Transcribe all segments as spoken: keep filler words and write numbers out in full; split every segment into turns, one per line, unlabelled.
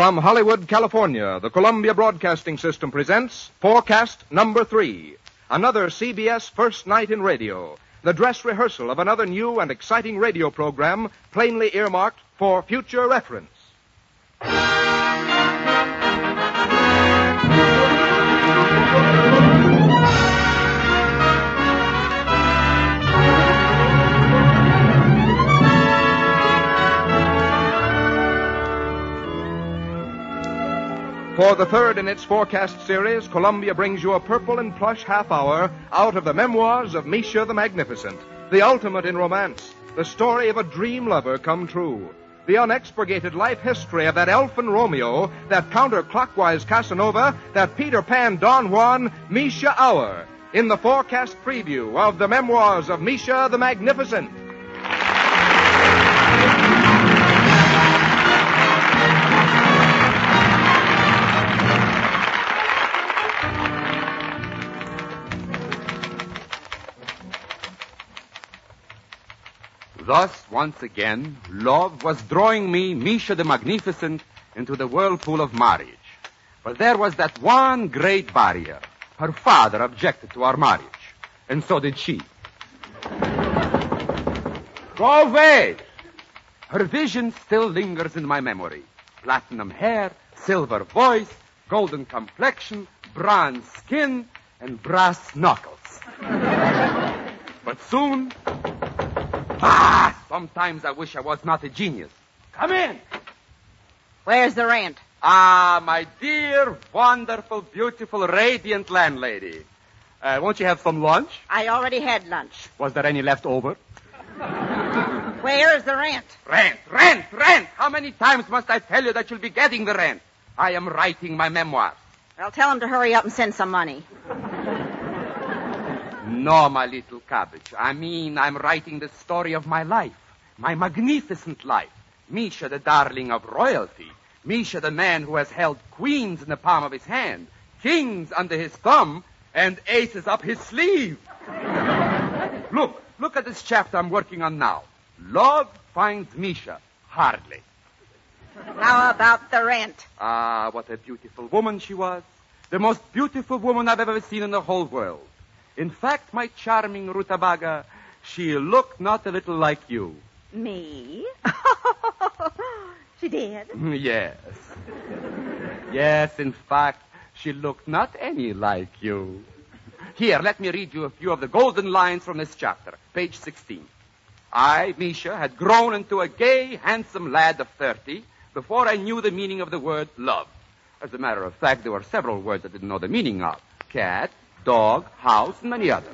From Hollywood, California, the Columbia Broadcasting System presents Forecast Number Three, another C B S First Night in Radio, the dress rehearsal of another new and exciting radio program plainly earmarked for future reference. For the third in its forecast series, Columbia brings you a purple and plush half hour out of the memoirs of Misha the Magnificent, the ultimate in romance, the story of a dream lover come true, the unexpurgated life history of that elfin Romeo, that counterclockwise Casanova, that Peter Pan Don Juan, Misha Hour, in the forecast preview of the memoirs of Misha the Magnificent.
Thus, once again, love was drawing me, Misha the Magnificent, into the whirlpool of marriage. But there was that one great barrier. Her father objected to our marriage, and so did she. Go away! Her vision still lingers in my memory. Platinum hair, silver voice, golden complexion, bronze skin, and brass knuckles. But soon... Ah! Sometimes I wish I was not a genius. Come in.
Where's the rent?
Ah, my dear, wonderful, beautiful, radiant landlady. Uh, won't you have some lunch?
I already had lunch.
Was there any left over?
Where's the rent?
Rent, rent, rent. How many times must I tell you that you'll be getting the rent? I am writing my memoirs.
Well, tell him to hurry up and send some money.
No, my little cabbage. I mean, I'm writing the story of my life. My magnificent life. Misha, the darling of royalty. Misha, the man who has held queens in the palm of his hand, kings under his thumb, and aces up his sleeve. Look, look at this chapter I'm working on now. Love finds Misha. Hardly.
How about the rent?
Ah, what a beautiful woman she was. The most beautiful woman I've ever seen in the whole world. In fact, my charming Rutabaga, she looked not a little like you.
Me? She did?
Yes. Yes, in fact, she looked not any like you. Here, let me read you a few of the golden lines from this chapter, page sixteen. I, Misha, had grown into a gay, handsome lad of thirty before I knew the meaning of the word love. As a matter of fact, there were several words I didn't know the meaning of. Cat, dog, house, and many others.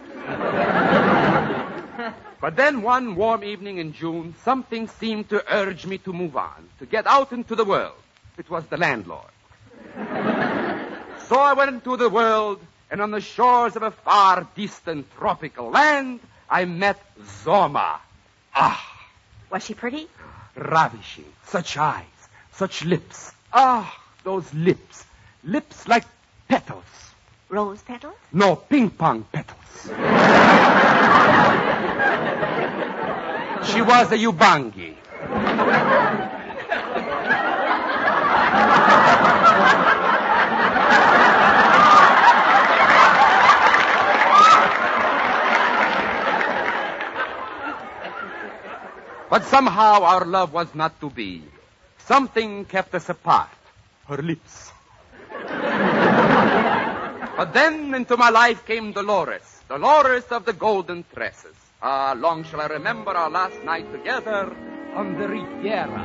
But then one warm evening in June, something seemed to urge me to move on, to get out into the world. It was the landlord. So I went into the world, and on the shores of a far distant tropical land, I met Zoma. Ah!
Was she pretty?
Ravishing. Such eyes, such lips. Ah, those lips. Lips like petals.
Rose petals?
No, ping-pong petals. She was a Ubangi. But somehow our love was not to be. Something kept us apart. Her lips. But then into my life came Dolores, Dolores of the golden tresses. Ah, long shall I remember our last night together on the Riviera.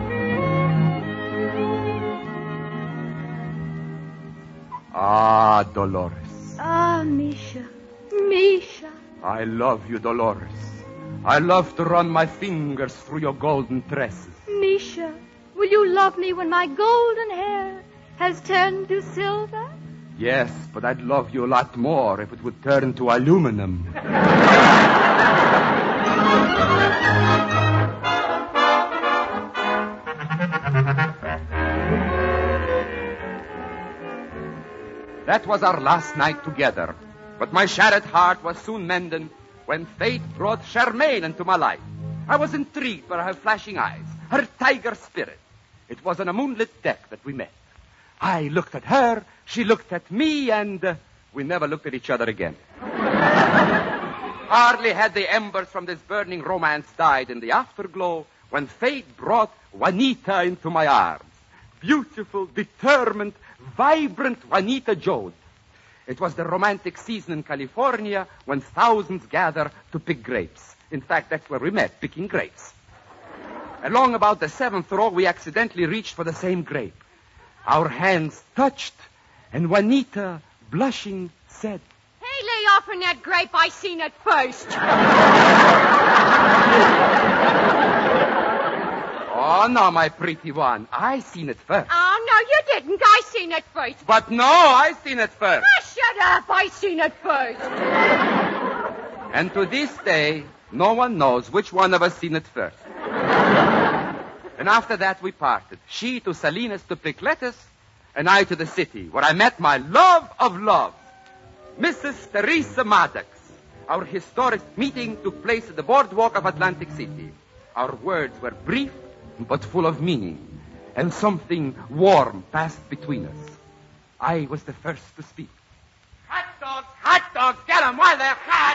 Ah, Dolores.
Ah, Misha, Misha.
I love you, Dolores. I love to run my fingers through your golden tresses.
Misha, will you love me when my golden hair has turned to silver?
Yes, but I'd love you a lot more if it would turn to aluminum. That was our last night together. But my shattered heart was soon mended when fate brought Charmaine into my life. I was intrigued by her flashing eyes, her tiger spirit. It was on a moonlit deck that we met. I looked at her, she looked at me, and uh, we never looked at each other again. Hardly had the embers from this burning romance died in the afterglow when fate brought Juanita into my arms. Beautiful, determined, vibrant Juanita Joad. It was the romantic season in California when thousands gather to pick grapes. In fact, that's where we met, picking grapes. Along about the seventh row, we accidentally reached for the same grape. Our hands touched, and Juanita, blushing, said,
Hey, lay off on that grape. I seen it first.
Oh, no, my pretty one. I seen it first.
Oh, no, you didn't. I seen it first.
But no, I seen it first.
Oh, shut up. I seen it first.
And to this day, no one knows which one of us seen it first. And after that, we parted. She to Salinas to pick lettuce, and I to the city, where I met my love of love, Missus Teresa Maddox. Our historic meeting took place at the boardwalk of Atlantic City. Our words were brief, but full of meaning, and something warm passed between us. I was the first to speak. Hot dogs, hot dogs, get them while they're hot.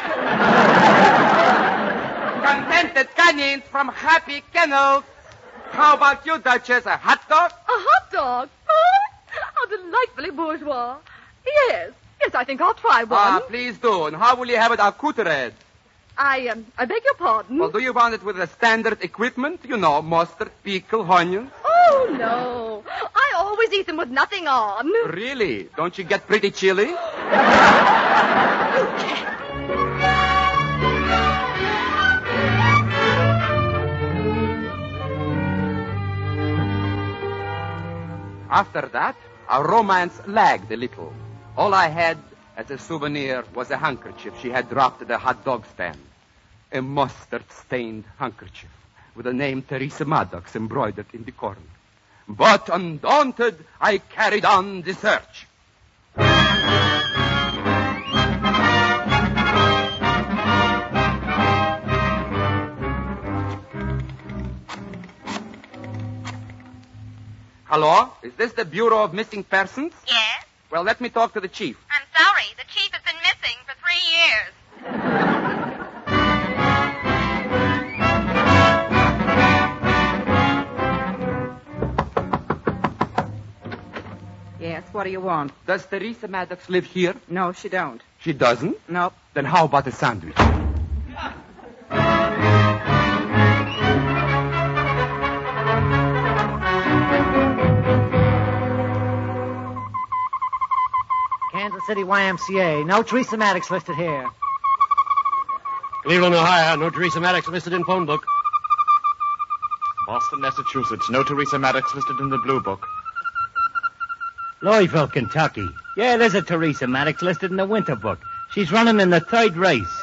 Contented canines from happy kennels. How about you, Duchess? A hot dog?
A hot dog? Oh, how delightfully bourgeois. Yes, yes, I think I'll try one.
Ah, please do. And how will you have it accoutré?
I, um, I beg your pardon?
Well, do you want it with the standard equipment? You know, mustard, pickle, onions.
Oh, no. I always eat them with nothing on.
Really? Don't you get pretty chilly? After that, our romance lagged a little. All I had as a souvenir was a handkerchief she had dropped at the hot dog stand. A mustard-stained handkerchief with the name Teresa Maddox embroidered in the corner. But undaunted, I carried on the search. Hello? Is this the Bureau of Missing Persons?
Yes?
Well, let me talk to the chief.
I'm sorry. The chief has been missing for three years.
Yes, what do you want?
Does Teresa Maddox live here?
No, she don't.
She doesn't?
Nope.
Then how about a sandwich?
Kansas City Y M C A. No Teresa Maddox listed here.
Cleveland, Ohio. No Teresa Maddox listed in phone book.
Boston, Massachusetts. No Teresa Maddox listed in the blue book.
Louisville, Kentucky. Yeah, there's a Teresa Maddox listed in the winter book. She's running in the third race.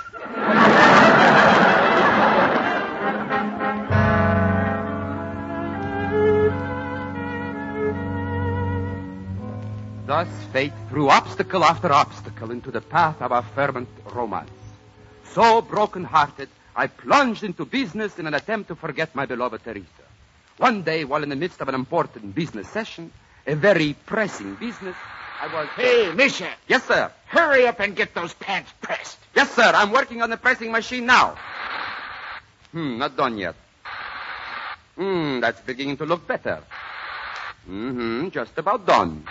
Thus, fate threw obstacle after obstacle into the path of our fervent romance. So broken-hearted, I plunged into business in an attempt to forget my beloved Teresa. One day, while in the midst of an important business session, a very pressing business, I was...
Hey, Misha.
Yes, sir.
Hurry up and get those pants pressed.
Yes, sir. I'm working on the pressing machine now. Hmm, not done yet. Hmm, that's beginning to look better. Mm-hmm, just about done.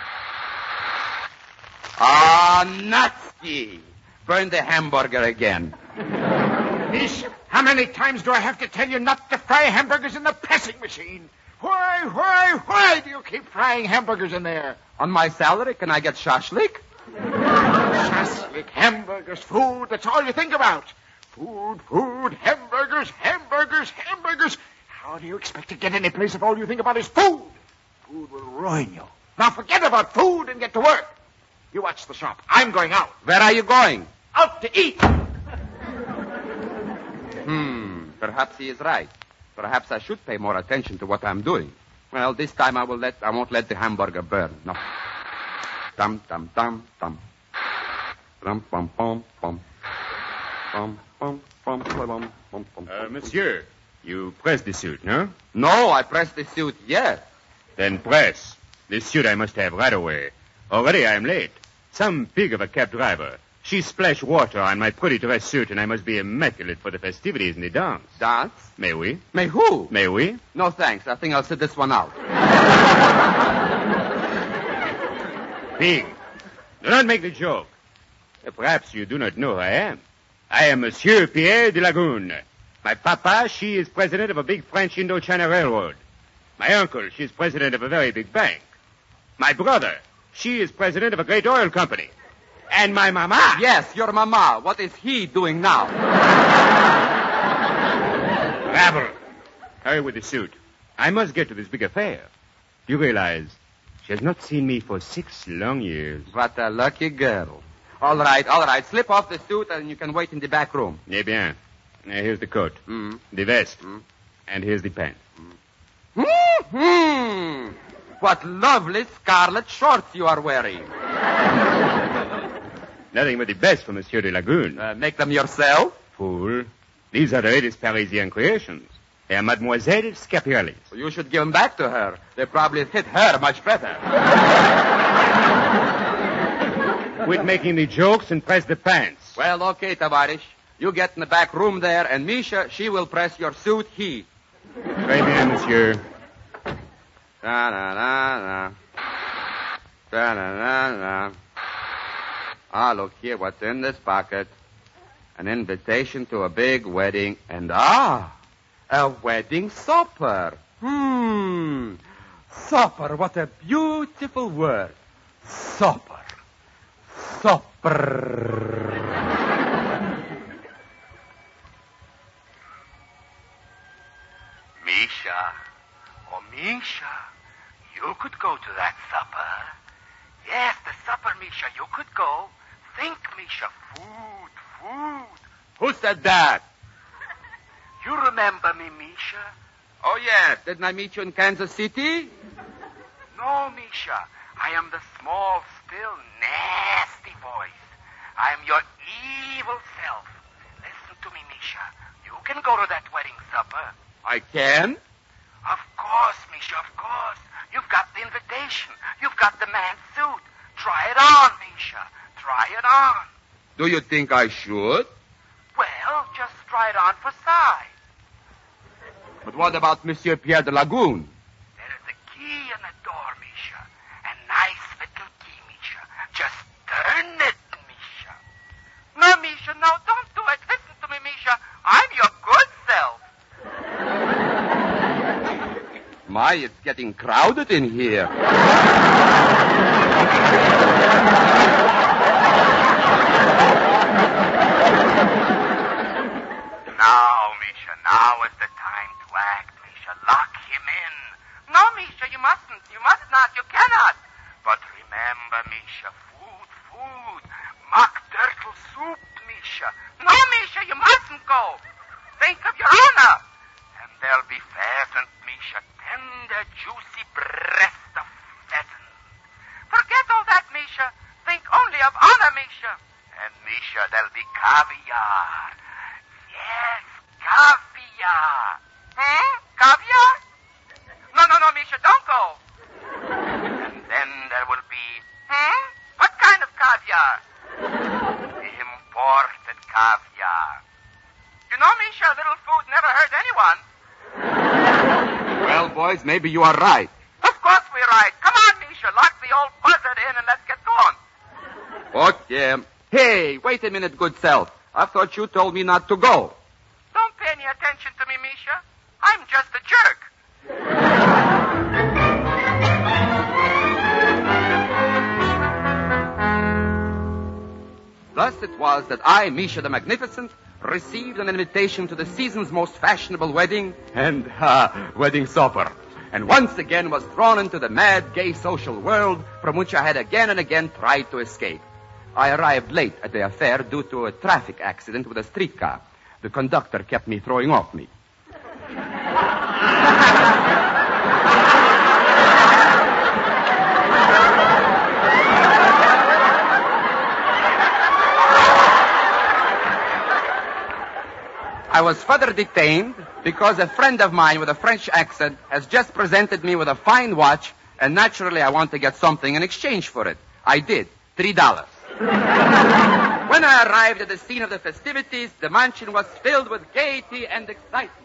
Ah, Natsky. Burn the hamburger again.
Misha, how many times do I have to tell you not to fry hamburgers in the pressing machine? Why, why, why do you keep frying hamburgers in there?
On my salary, can I get shashlik?
Shashlik, hamburgers, food, that's all you think about. Food, food, hamburgers, hamburgers, hamburgers. How do you expect to get any place if all you think about is food? Food will ruin you. Now forget about food and get to work. You watch the shop. I'm going out.
Where are you going?
Out to eat.
Hmm, perhaps he is right. Perhaps I should pay more attention to what I'm doing. Well, this time I will let I won't let the hamburger burn. No. Dum dum dum dum. Dum bum bum bum. Bum bum bum bum bum bum.
Uh, monsieur, you press the suit, no?
No, I pressed the suit, yes.
Then press.
This suit I must have right away. Already I am late. Some pig of a cab driver. She splashed water on my pretty dress suit, and I must be immaculate for the festivities in the dance.
Dance?
May we?
May who?
May we?
No, thanks. I think I'll sit this one out.
Pig, do not make the joke. Perhaps you do not know who I am. I am Monsieur Pierre de Lagoon. My papa, she is president of a big French Indochina Railroad. My uncle, she is president of a very big bank. My brother, she is president of a great oil company. And my mama...
Yes, your mama. What is he doing now?
Rabble. Hurry with the suit. I must get to this big affair. You realize she has not seen me for six long years.
What a lucky girl. All right, all right. Slip off the suit and you can wait in the back room.
Eh bien. Now, here's the coat,
Mm.
the vest,
Mm.
and here's the pants.
Hmm. What lovely scarlet shorts you are wearing.
Nothing but the best for Monsieur de Lagoon.
Uh, make them yourself?
Fool. These are the latest Parisian creations. They are Mademoiselle Scapielli's.
Well, you should give them back to her. They probably fit her much better.
Quit making the jokes and press the pants.
Well, okay, Tavarish. You get in the back room there, and Misha, she will press your suit, he.
Très bien, monsieur.
Da-na-na-na. Da-na-na-na. Ah, look here, what's in this pocket? An invitation to a big wedding, and ah, a wedding supper. Hmm. Supper, what a beautiful word. Supper. Supper.
Misha, oh, Misha, you could go to that supper. Yes, the supper, Misha, you could go. Think, Misha, food, food.
Who said that?
You remember me, Misha?
Oh, yes. Didn't I meet you in Kansas City?
No, Misha. I am the small, still, nasty voice. I am your evil self. Listen to me, Misha. You can go to that wedding supper.
I can?
Of course, Misha, of course. You've got the invitation. You've got the man's suit. Try it on, Misha. Try it on.
Do you think I should?
Well, just try it on for size.
But what about Monsieur Pierre de Lagoon?
There is a key in the door, Misha. A nice little key, Misha. Just turn it, Misha. No, Misha, no, don't do it. Listen to me, Misha. I'm your good self.
My, it's getting crowded in here.
Now, Misha, now is the time to act, Misha. Lock him in. No, Misha, you mustn't. You must not. You cannot. But remember, Misha, food, food. Mock turtle soup, Misha. No, Misha, you mustn't go. Think of your honor. And there'll be pheasant, Misha. Tender, juicy breast of pheasant. Forget all that, Misha. Think only of honor, Misha. And, Misha, there'll be caviar. Yes, caviar. Hmm? Caviar? No, no, no, Misha, don't go. And then there will be, hmm? What kind of caviar? Imported caviar. You know, Misha, a little food never hurt anyone.
Well, boys, maybe you are right.
Of course we're right. Come on, Misha, lock the old buzzard in and let's get going.
Okay. Hey, wait a minute, good self. I thought you told me not to go.
Don't pay any attention to me, Misha. I'm just a jerk.
Thus it was that I, Misha the Magnificent, received an invitation to the season's most fashionable wedding and, uh, wedding supper. And once again was thrown into the mad, gay social world from which I had again and again tried to escape. I arrived late at the affair due to a traffic accident with a streetcar. The conductor kept me throwing off me. I was further detained because a friend of mine with a French accent has just presented me with a fine watch And naturally, I want to get something in exchange for it. I did. Three dollars. When I arrived at the scene of the festivities, the mansion was filled with gaiety and excitement.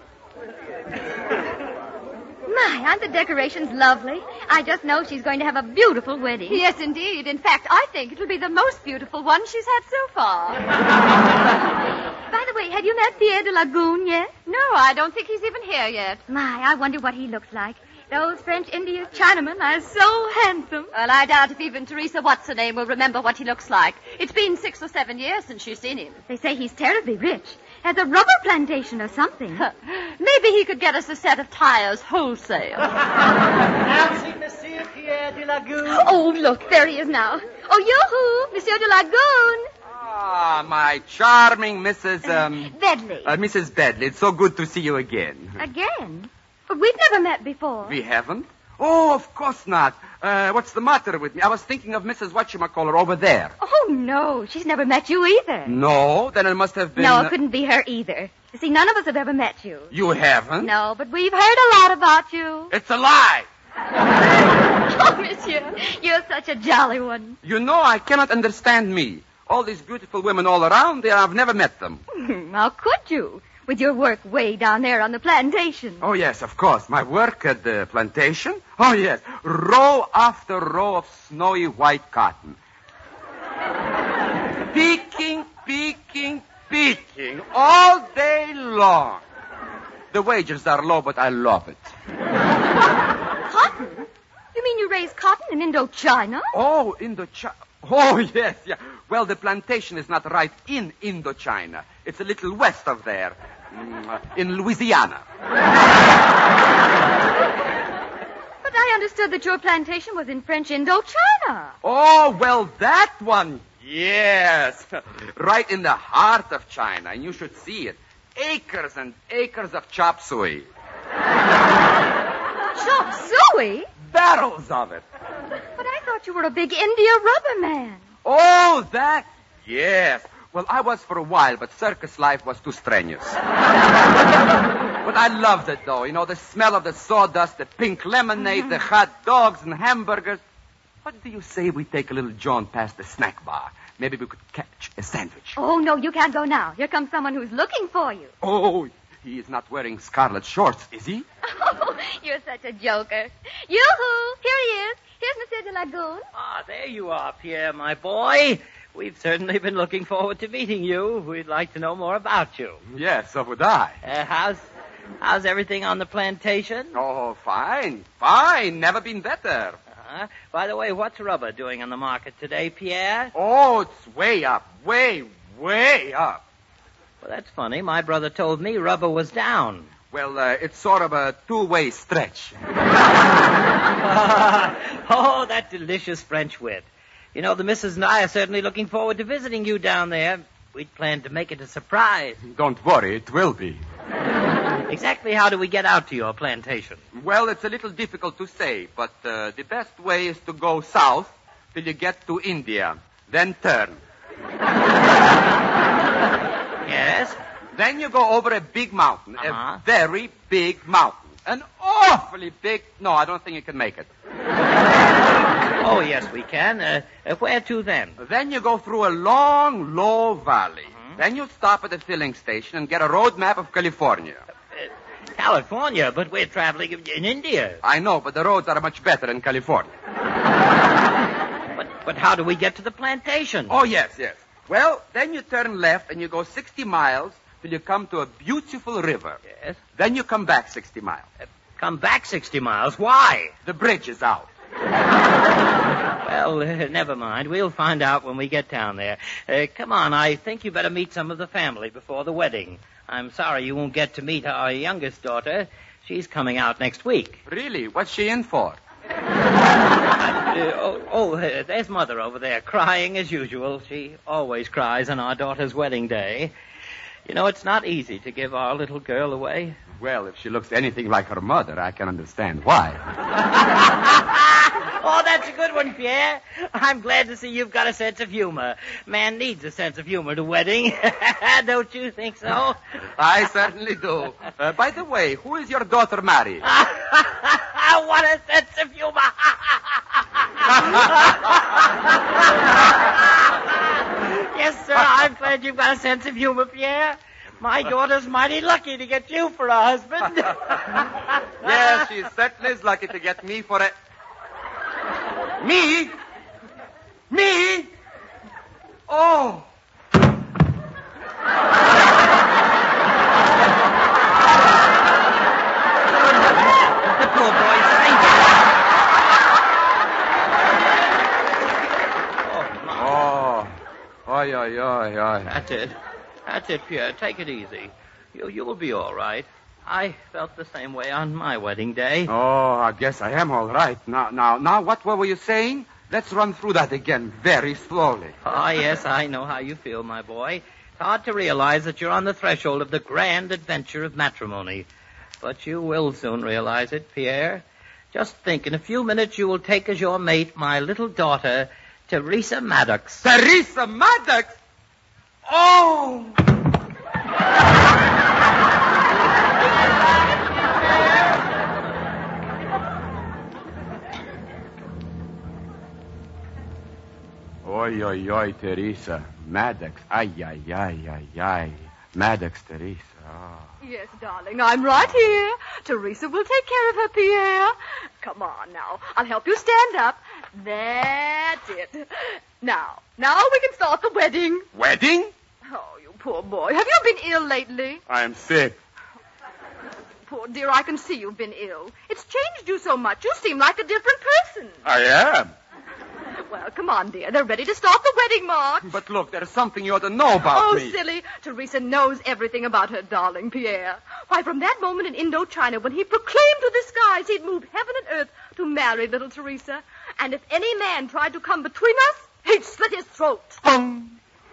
My, aren't the decorations lovely? I just know she's going to have a beautiful wedding.
Yes, indeed. In fact, I think it'll be the most beautiful one she's had so far.
By the way, have you met Pierre de Lagoon yet?
No, I don't think he's even here yet.
My, I wonder what he looks like. Those French India Chinamen are so handsome.
Well, I doubt if even Teresa What's-her-name will remember what he looks like. It's been six or seven years since she's seen him.
They say he's terribly rich. Has a rubber plantation or something.
Maybe he could get us a set of tires wholesale.
Nancy, Monsieur Pierre de Lagoon.
Oh, look, there he is now. Oh, yoo-hoo, Monsieur de Lagoon.
Ah, my charming Missus Um,
Bedley.
Uh, Missus Bedley, it's so good to see you again.
Again? But we've never met before.
We haven't? Oh, of course not. Uh, what's the matter with me? I was thinking of Missus Whatchamacallit over there.
Oh, no, she's never met you either.
No, then it must have been...
No, it couldn't be her either. You see, none of us have ever met you.
You haven't?
No, but we've heard a lot about you.
It's a lie.
Oh, monsieur, you're such a jolly one.
You know, I cannot understand me. All these beautiful women all around there, I've never met them.
How could you? With your work way down there on the plantation.
Oh, yes, of course. My work at the plantation? Oh, yes. Row after row of snowy white cotton. Peeking, peeking, peeking all day long. The wages are low, but I love it.
Cotton? You mean you raise cotton in Indochina?
Oh, Indochina. Oh, yes, yeah. Well, the plantation is not right in Indochina. It's a little west of there, in Louisiana.
But I understood that your plantation was in French Indochina.
Oh, well, that one, yes. Right in the heart of China, and you should see it. Acres and acres of chop suey.
Chop suey?
Barrels of it.
But I thought you were a big India rubber man.
Oh, that? Yes. Well, I was for a while, but circus life was too strenuous. But I loved it, though. You know, the smell of the sawdust, the pink lemonade, the hot dogs and hamburgers. What do you say we take a little jaunt past the snack bar? Maybe we could catch a sandwich.
Oh, no, you can't go now. Here comes someone who's looking for you.
Oh, he is not wearing scarlet shorts, is he?
Oh, you're such a joker. Yoo-hoo! Here he is. Here's Monsieur de Lagoon.
Ah, there you are, Pierre, my boy. We've certainly been looking forward to meeting you. We'd like to know more about you.
Yes, so would I.
Uh, how's how's everything on the plantation?
Oh, fine, fine. Never been better.
Uh-huh. By the way, what's rubber doing on the market today, Pierre?
Oh, it's way up, way, way up.
Well, that's funny. My brother told me rubber was down.
Well, uh, it's sort of a two-way stretch.
Oh, that delicious French wit. You know, the missus and I are certainly looking forward to visiting you down there. We'd planned to make it a surprise.
Don't worry, it will be.
Exactly how do we get out to your plantation?
Well, it's a little difficult to say, but uh, the best way is to go south till you get to India. Then turn.
Yes?
Then you go over a big mountain,
uh-huh.
a very big mountain. An awfully big... No, I don't think you can make it.
Oh, yes, we can. Uh, uh, where to then?
Then you go through a long, low valley. Uh-huh. Then you stop at a filling station and get a road map of California.
Uh, California? But we're traveling in India.
I know, but the roads are much better in California.
but, but how do we get to the plantation?
Oh, yes, yes. Well, then you turn left and you go sixty miles till you come to a beautiful river.
Yes.
Then you come back sixty miles.
Uh, come back sixty miles? Why?
The bridge is out.
Well, uh, never mind. We'll find out when we get down there. Uh, come on, I think you better meet some of the family before the wedding. I'm sorry you won't get to meet our youngest daughter. She's coming out next week.
Really? What's she in for?
Uh, oh, oh uh, there's Mother over there, crying as usual. She always cries on our daughter's wedding day. You know, it's not easy to give our little girl away.
Well, if she looks anything like her mother, I can understand why.
Oh, that's a good one, Pierre. I'm glad to see you've got a sense of humor. Man needs a sense of humor to wedding. Don't you think so?
I certainly do. Uh, by the way, who is your daughter marrying?
What a sense of humor. Yes, sir, I'm glad you've got a sense of humor, Pierre. My daughter's mighty lucky to get you for a husband.
Yes, she certainly is lucky to get me for a... Me? Me? Oh.
The poor boy's fainted. Oh, my.
Oh. Oy, oy, oy, oy.
That's it. That's it, Pierre. Take it easy. You, you'll be all right. I felt the same way on my wedding day.
Oh, I guess I am all right. Now, now, now, what were you saying? Let's run through that again very slowly.
Oh, yes, I know how you feel, my boy. It's hard to realize that you're on the threshold of the grand adventure of matrimony. But you will soon realize it, Pierre. Just think, in a few minutes you will take as your mate my little daughter, Teresa Maddox.
Teresa Maddox? Oh! Oy, oy, oy, Teresa. Maddox. Ay, ay, ay, ay, ay. Maddox, Teresa. Oh.
Yes, darling, I'm right here. Teresa will take care of her, Pierre. Come on now. I'll help you stand up. That's it. Now, now we can start the wedding.
Wedding?
Oh, you poor boy. Have you been ill lately?
I am sick.
Poor dear, I can see you've been ill. It's changed you so much. You seem like a different person.
I am.
Well, come on, dear. They're ready to start the wedding march.
But look, there's something you ought to know about
oh,
me.
Oh, silly. Teresa knows everything about her darling Pierre. Why, from that moment in Indochina when he proclaimed to the skies he'd move heaven and earth to marry little Teresa. And if any man tried to come between us, he'd slit his throat.
Um.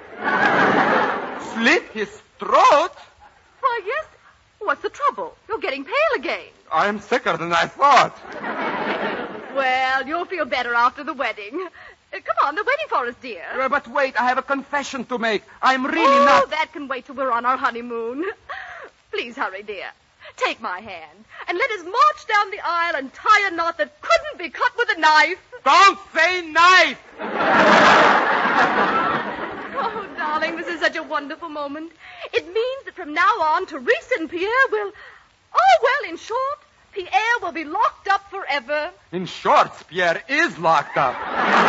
Slit his throat?
Why, yes. What's the trouble? You're getting pale again.
I'm sicker than I thought.
Well, you'll feel better after the wedding. Uh, come on, they're waiting for us, dear.
Uh, but wait, I have a confession to make. I'm really
oh,
not...
Oh, that can wait till we're on our honeymoon. Please hurry, dear. Take my hand, and let us march down the aisle and tie a knot that couldn't be cut with a knife.
Don't say knife!
Oh, darling, this is such a wonderful moment. It means that from now on, Teresa and Pierre will... Oh, well, in short... Pierre will be locked up forever.
In short, Pierre is locked up.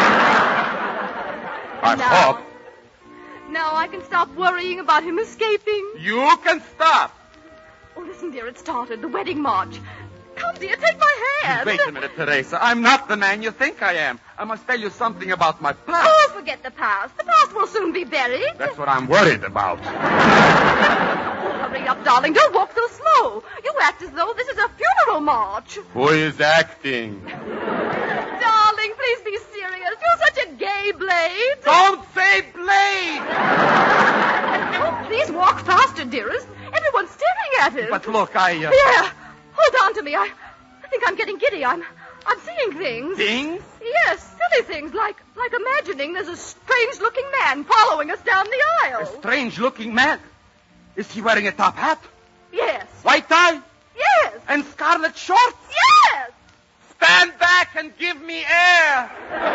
I
now,
hope.
Now I can stop worrying about him escaping.
You can stop.
Oh, listen, dear, it started. The wedding march. Come, dear, take my hand.
Wait a minute, Teresa. I'm not the man you think I am. I must tell you something about my past.
Oh, forget the past. The past will soon be buried.
That's what I'm worried about.
Hurry up, darling. Don't walk so slow. You act as though this is a funeral march.
Who is acting?
Darling, please be serious. You're such a gay blade.
Don't say blade!
Oh, please walk faster, dearest. Everyone's staring at us.
But look, I... Uh...
Here, hold on to me. I, I think I'm getting giddy. I'm, I'm seeing things.
Things?
Yes, silly things, like, like imagining there's a strange-looking man following us down the aisle.
A strange-looking man? Is he wearing a top hat?
Yes.
White tie?
Yes.
And scarlet shorts?
Yes.
Stand back and give me air.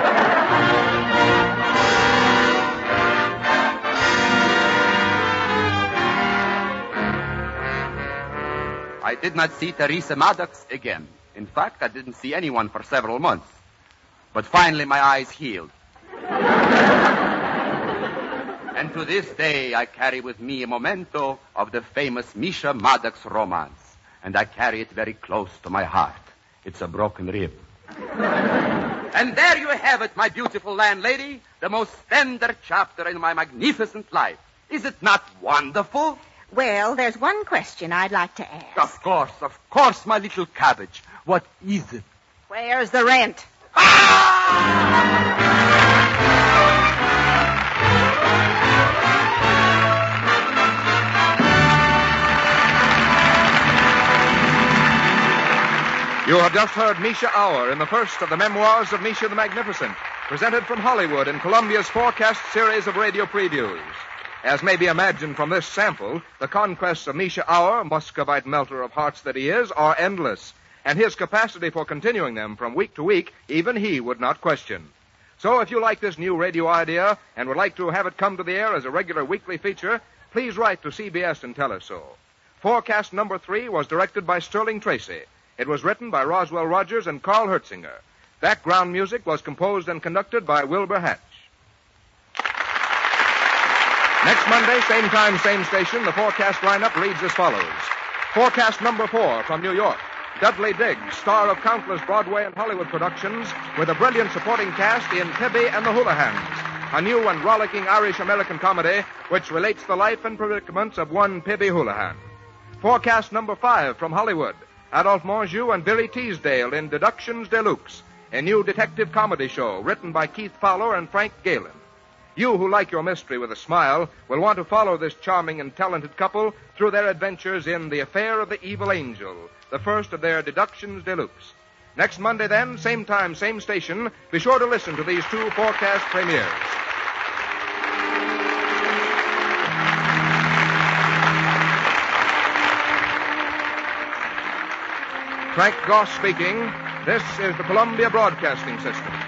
I did not see Teresa Maddox again. In fact, I didn't see anyone for several months. But finally my eyes healed. And to this day, I carry with me a memento of the famous Misha Maddox romance. And I carry it very close to my heart. It's a broken rib. And there you have it, my beautiful landlady, the most tender chapter in my magnificent life. Is it not wonderful?
Well, there's one question I'd like to ask.
Of course, of course, my little cabbage. What is it?
Where's the rent?
You have just heard Misha Auer in the first of the memoirs of Misha the Magnificent, presented from Hollywood in Columbia's forecast series of radio previews. As may be imagined from this sample, the conquests of Misha Auer, Muscovite melter of hearts that he is, are endless. and his capacity for continuing them from week to week, even he would not question. So if you like this new radio idea and would like to have it come to the air as a regular weekly feature, please write to C B S and tell us so. Forecast number three was directed by Sterling Tracy. It was written by Roswell Rogers and Carl Hertzinger. Background music was composed and conducted by Wilbur Hatch. Next Monday, same time, same station, the forecast lineup reads as follows. Forecast number four from New York. Dudley Diggs, star of countless Broadway and Hollywood productions, with a brilliant supporting cast in Pibby and the Hula Hands, a new and rollicking Irish-American comedy which relates the life and predicaments of one Pibby Houlihan. Forecast number five from Hollywood. Adolphe Monjou and Billy Teasdale in Deductions Deluxe, a new detective comedy show written by Keith Fowler and Frank Galen. You who like your mystery with a smile will want to follow this charming and talented couple through their adventures in The Affair of the Evil Angel, the first of their Deductions Deluxe. Next Monday, then, same time, same station, be sure to listen to these two forecast premieres. Frank Goss speaking. This is the Columbia Broadcasting System.